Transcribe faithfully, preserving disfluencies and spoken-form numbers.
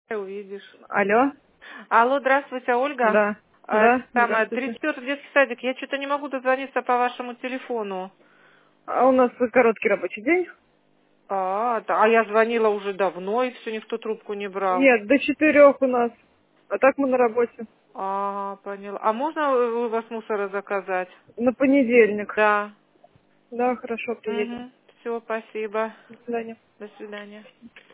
увидишь. Алло? Алло, здравствуйте, Ольга. Да. А, Да, самое, здравствуйте. тридцать четвёртый детский садик. Я что-то не могу дозвониться по вашему телефону. А у нас короткий рабочий день? А, да, а я звонила уже давно, и все, никто трубку не брал. Нет, до четырех у нас. А так мы на работе. А, поняла. А можно у вас мусора заказать? На понедельник. Да. Да, хорошо, приедем. Угу. Все, спасибо. До свидания. До свидания.